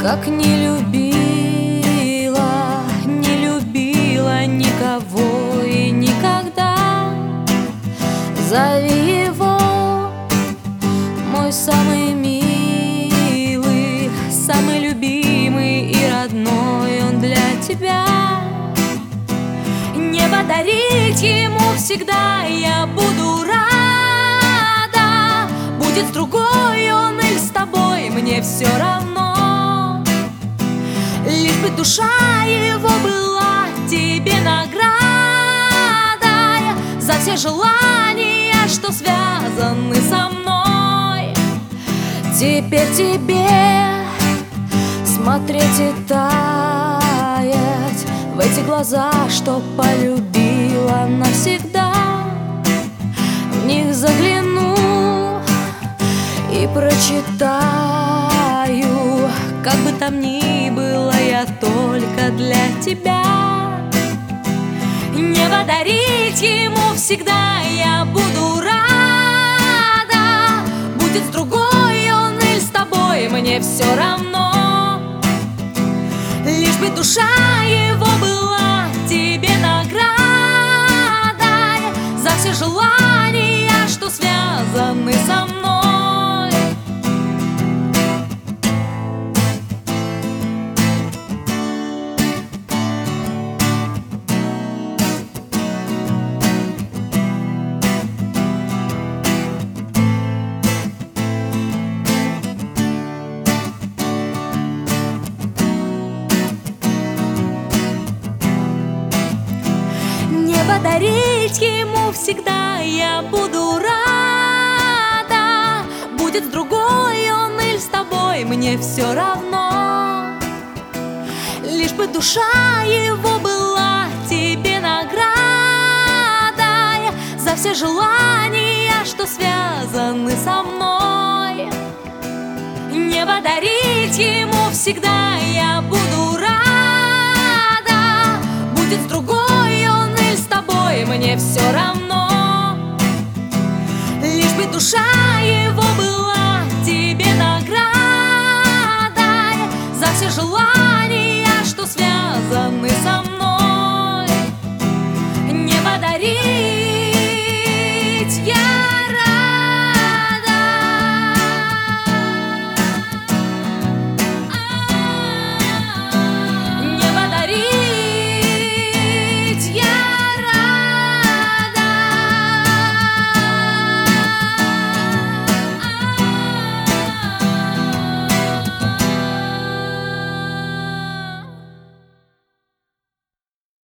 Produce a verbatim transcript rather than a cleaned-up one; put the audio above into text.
Как не любила, не любила никого и никогда. Зови его, мой самый милый, самый любимый и родной он для тебя. Небо дарить ему всегда я буду рада. Будет с другой он или с тобой, мне все равно. Лишь бы душа его была тебе наградой за все желания, что связаны со мной. Теперь тебе смотреть и таять в эти глаза, что полюбила навсегда. В них загляну и прочитаю, как бы там ни было, я только для тебя. Небо дарить ему всегда я буду рада. Будет с другой он или с тобой, мне все равно. Лишь бы душа его была тебе наградой за все желания, что связаны со мной. Подарить ему всегда я буду рада. Будет с другой он или с тобой, мне все равно. Лишь бы душа его была тебе наградой за все желания, что связаны со мной. Не подарить ему всегда я буду рада. Будет с другой он или с тобой, мне все равно.